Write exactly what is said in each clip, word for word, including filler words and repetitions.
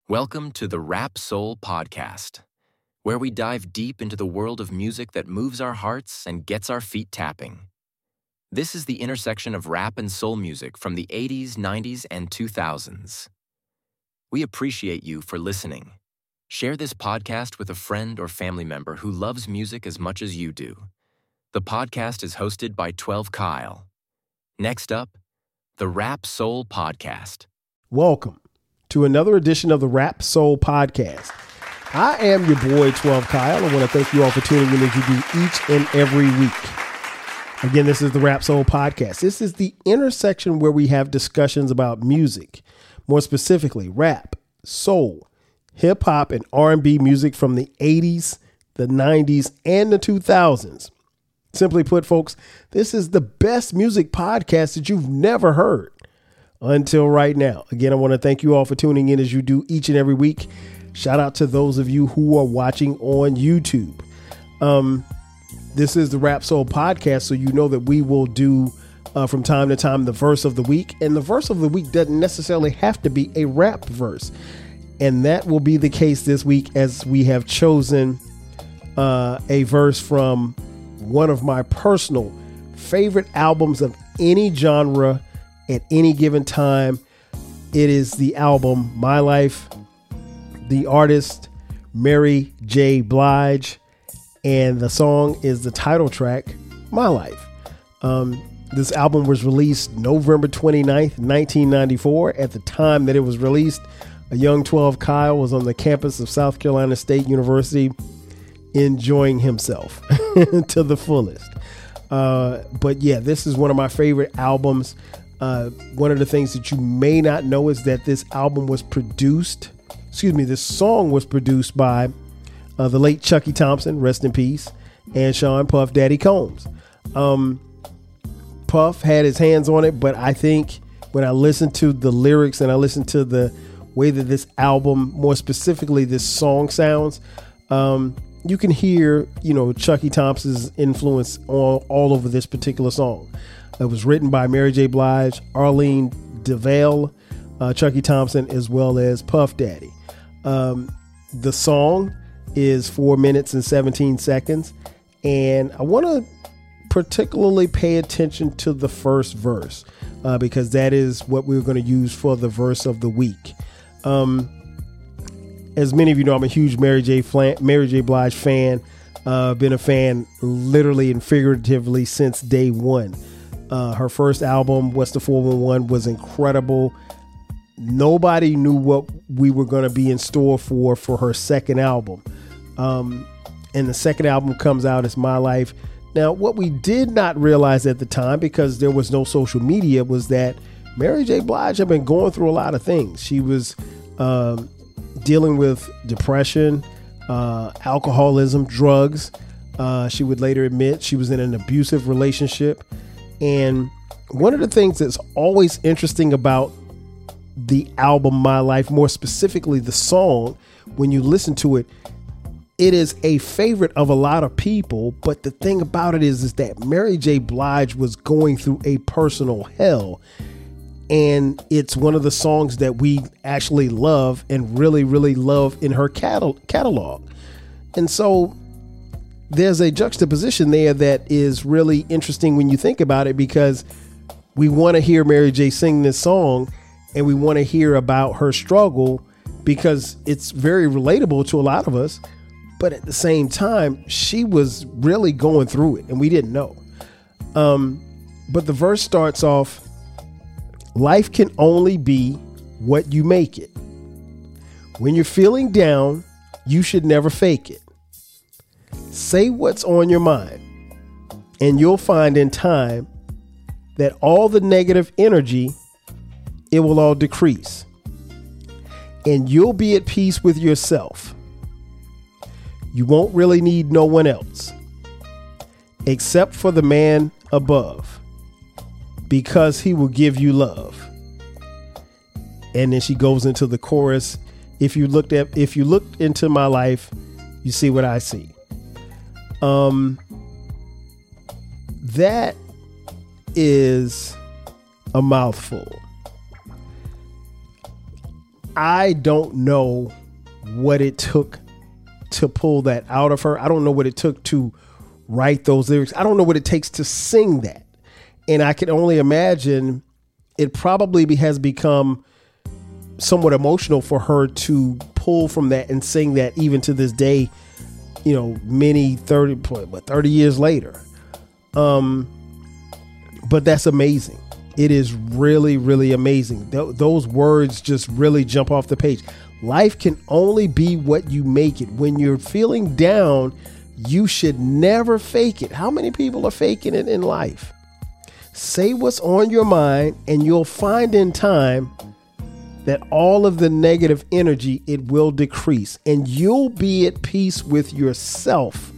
Welcome to the Rap Soul Podcast, where we dive deep into the world of music that moves our hearts and gets our feet tapping. This is the intersection of rap and soul music from the eighties, nineties, and two thousands. We appreciate you for listening. Share this podcast with a friend or family member who loves music as much as you do. The podcast is hosted by twelve Kyle. Next up, the Rap Soul Podcast. Welcome to another edition of the Rap Soul Podcast. I am your boy, twelve Kyle. I want to thank you all for tuning in as you do each and every week. Again, this is the Rap Soul Podcast. This is the intersection where we have discussions about music, more specifically rap, soul, hip hop, and R and B music from the eighties, the nineties, and the two thousands. Simply put, folks, this is the best music podcast that you've never heard until right now. Again, I want to thank you all for tuning in as you do each and every week. Shout out to those of you who are watching on YouTube. Um, this is the Rap Soul Podcast, so you know that we will do uh, from time to time the verse of the week. And the verse of the week doesn't necessarily have to be a rap verse. And that will be the case this week as we have chosen uh, a verse from one of my personal favorite albums of any genre at any given time. It is the album My Life, the artist Mary J. Blige, and the song is the title track, My Life. Um, this album was released November twenty-ninth, nineteen ninety-four. At the time that it was released, a young twelve Kyle was on the campus of South Carolina State University enjoying himself to the fullest. Uh, but yeah, this is one of my favorite albums. Uh, one of the things that you may not know is that this album was produced, excuse me, this song was produced by uh, the late Chucky Thompson, rest in peace, and Sean Puff Daddy Combs. Um, Puff had his hands on it, but I think when I listened to the lyrics and I listened to the way that this album, more specifically this song sounds, um, you can hear, you know, Chucky Thompson's influence all, all over this particular song. It was written by Mary J. Blige, Arlene DeVale, uh, Chucky Thompson, as well as Puff Daddy. Um, the song is four minutes and seventeen seconds. And I want to particularly pay attention to the first verse uh, because that is what we're going to use for the verse of the week. Um, as many of you know, I'm a huge Mary J. Flan- Mary J. Blige fan. Uh, been a fan literally and figuratively since day one. Uh, her first album, What's the four one one, was incredible. Nobody knew what we were going to be in store for for her second album. Um, and the second album comes out as My Life. Now, what we did not realize at the time, because there was no social media, was that Mary J. Blige had been going through a lot of things. She was um, dealing with depression, uh, alcoholism, drugs. Uh, she would later admit she was in an abusive relationship. And one of the things that's always interesting about the album My Life, more specifically the song, when you listen to it, it is a favorite of a lot of people. But the thing about it is, is that Mary J. Blige was going through a personal hell. And it's one of the songs that we actually love and really, really love in her catal- catalog. And so there's a juxtaposition there that is really interesting when you think about it, because we want to hear Mary J. sing this song and we want to hear about her struggle because it's very relatable to a lot of us. But at the same time, she was really going through it and we didn't know. Um, but the verse starts off, life can only be what you make it. When you're feeling down, you should never fake it. Say what's on your mind, and you'll find in time that all the negative energy, it will all decrease. And you'll be at peace with yourself. You won't really need no one else, except for the man above, because he will give you love. And then she goes into the chorus. If you looked at, if you looked into my life, you see what I see. Um, that is a mouthful. I don't know what it took to pull that out of her. I don't know what it took to write those lyrics. I don't know what it takes to sing that. And I can only imagine it probably be, has become somewhat emotional for her to pull from that and sing that even to this day, you know, many thirty, what, thirty years later. Um, but that's amazing. It is really, really amazing. Th- those words just really jump off the page. Life can only be what you make it. When you're feeling down, you should never fake it. How many people are faking it in life? Say what's on your mind, and you'll find in time that all of the negative energy, it will decrease, and you'll be at peace with yourself.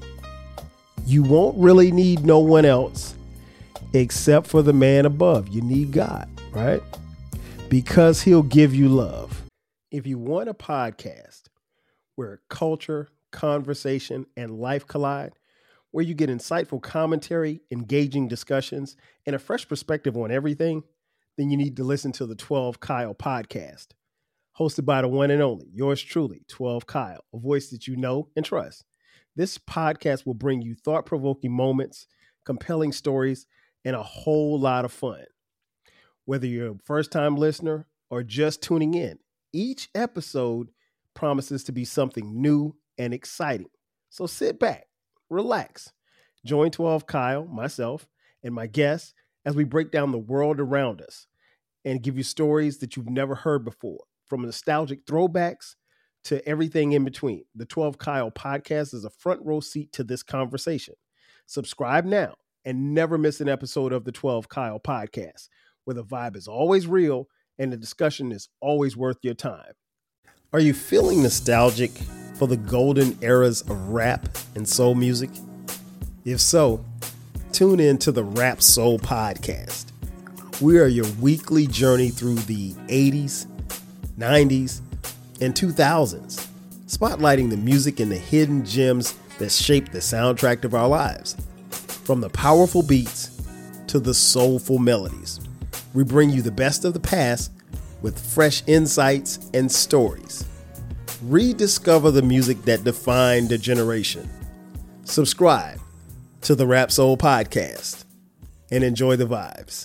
You won't really need no one else except for the man above. You need God, right? Because he'll give you love. If you want a podcast where culture, conversation, and life collide, where you get insightful commentary, engaging discussions, and a fresh perspective on everything, then you need to listen to the twelve Kyle podcast, hosted by the one and only, yours truly, twelve Kyle, a voice that you know and trust. This podcast will bring you thought-provoking moments, compelling stories, and a whole lot of fun. Whether you're a first-time listener or just tuning in, each episode promises to be something new and exciting. So sit back, relax, join twelve Kyle, myself, and my guests as we break down the world around us and give you stories that you've never heard before, from nostalgic throwbacks to everything in between. The twelve Kyle podcast is a front row seat to this conversation. Subscribe now and never miss an episode of the twelve Kyle podcast, where the vibe is always real and the discussion is always worth your time. Are you feeling nostalgic for the golden eras of rap and soul music? If so, tune in to the Rap Soul podcast. We are your weekly journey through the eighties, nineties, and two thousands, spotlighting the music and the hidden gems that shape the soundtrack of our lives. From the powerful beats to the soulful melodies, we bring you the best of the past with fresh insights and stories. Rediscover the music that defined a generation. Subscribe to the Rap Soul podcast and enjoy the vibes.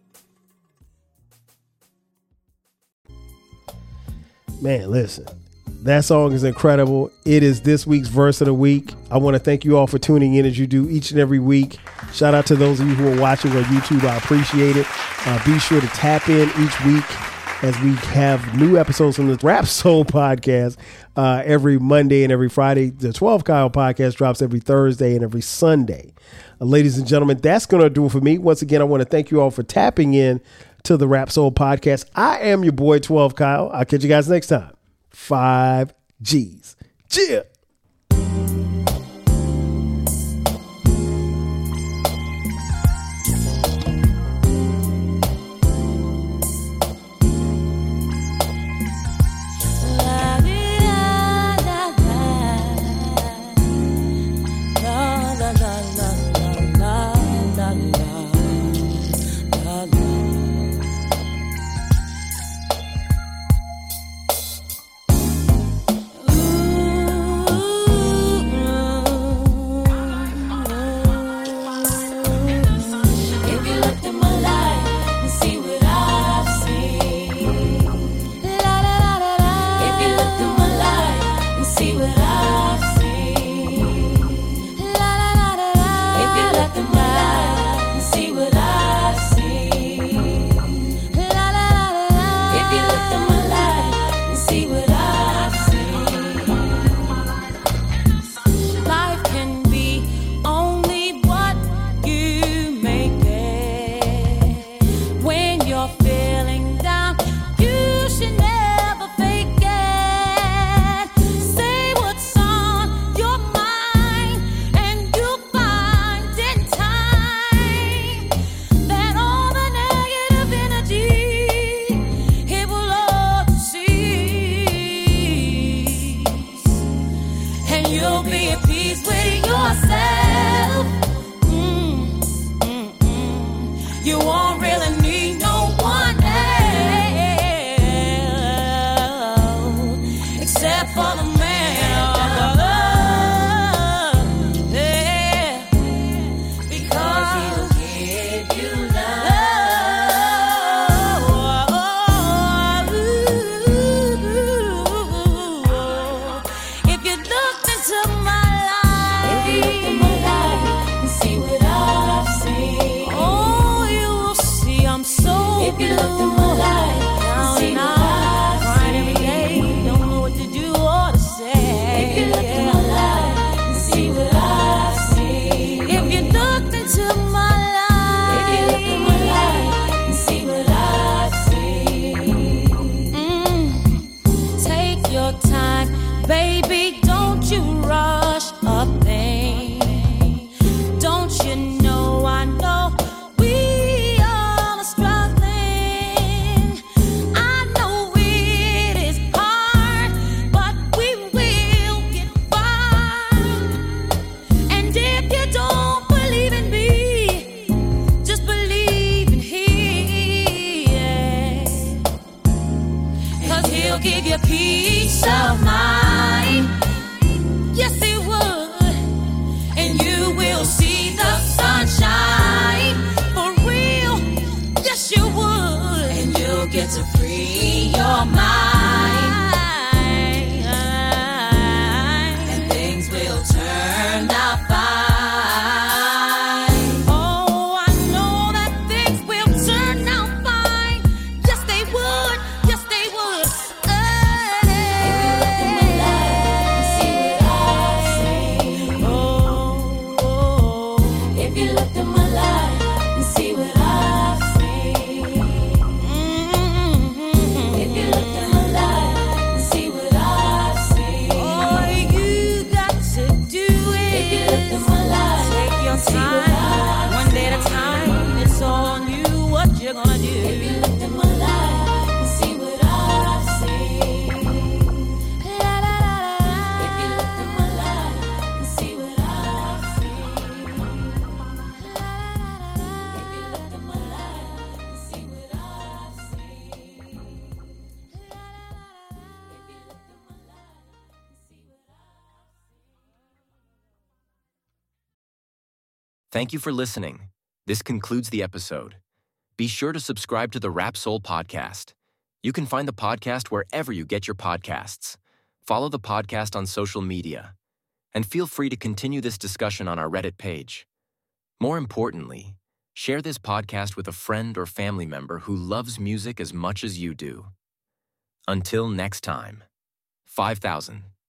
Man, listen, that song is incredible. It is this week's verse of the week. I want to thank you all for tuning in as you do each and every week. Shout out to those of you who are watching on YouTube. I appreciate it. Uh, be sure to tap in each week as we have new episodes from the Rap Soul podcast uh, every Monday and every Friday. The twelve Kyle podcast drops every Thursday and every Sunday. Uh, ladies and gentlemen, that's going to do it for me. Once again, I want to thank you all for tapping in to the Rap Soul podcast. I am your boy, twelve Kyle. I'll catch you guys next time. Five G's. Cheer. Feeling down, you should never fake it. Say what's except for the man of love. Yeah. Because he'll give you love. If you looked into my life, if you looked in my life and see what I've seen, oh, you will see I'm so if you looked in my life and see what I've crying every day, don't know what to do or to say. If you looked in my life and see what I've seen, if you looked into my life, if you looked in my life and see what I've seen, mm. Take your time, baby, don't you rush a thing. Don't you know I know we all are struggling. I know it is hard, but we will get far. And if you don't believe in me, just believe in Him. 'Cause He'll give you peace of mind. Yes, He would. And you will see the sunshine for real. Yes, you would. And you'll get to free your mind. And things will turn out fine. Oh, I know that things will turn out fine. Yes, they would. Yes, they would. If you looked in my life and see what I've seen, if you looked in my life and see what I've seen, all you got to do is if you looked in my life, take your time, one day at a time. It's on you what you're gonna do. If you looked in my life and see what I've seen, la, la, la, la, la. If you looked in my life and see what I've seen, la, la, la, la, la. If you looked in my life and see what I've seen, la, la, la, la, la. If you looked in my life and see what I've seen. Thank you for listening. This concludes the episode. Be sure to subscribe to the Rap Soul podcast. You can find the podcast wherever you get your podcasts. Follow the podcast on social media. And feel free to continue this discussion on our Reddit page. More importantly, share this podcast with a friend or family member who loves music as much as you do. Until next time, five thousand.